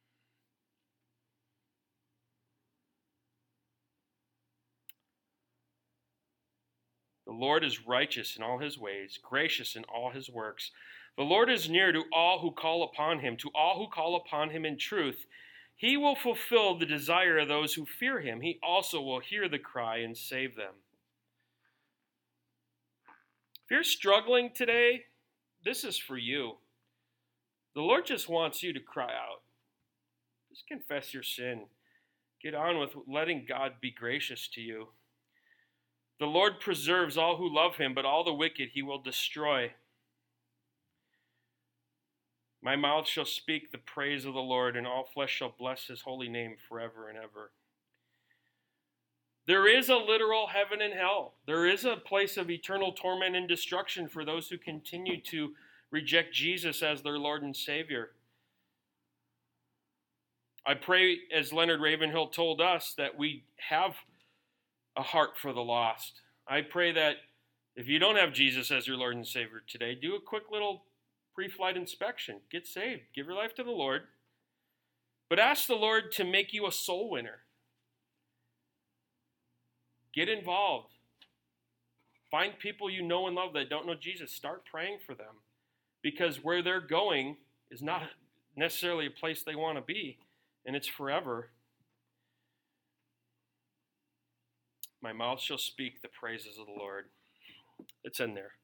The Lord is righteous in all his ways, gracious in all his works. The Lord is near to all who call upon him, to all who call upon him in truth. He will fulfill the desire of those who fear him. He also will hear the cry and save them. If you're struggling today, this is for you. The Lord just wants you to cry out. Just confess your sin. Get on with letting God be gracious to you. The Lord preserves all who love him, but all the wicked he will destroy. My mouth shall speak the praise of the Lord, and all flesh shall bless his holy name forever and ever. There is a literal heaven and hell. There is a place of eternal torment and destruction for those who continue to reject Jesus as their Lord and Savior. I pray, as Leonard Ravenhill told us, that we have a heart for the lost. I pray that if you don't have Jesus as your Lord and Savior today, do a quick little pre-flight inspection. Get saved. Give your life to the Lord. But ask the Lord to make you a soul winner. Get involved. Find people you know and love that don't know Jesus. Start praying for them. Because where they're going is not necessarily a place they want to be. And it's forever. My mouth shall speak the praises of the Lord. Let's end there.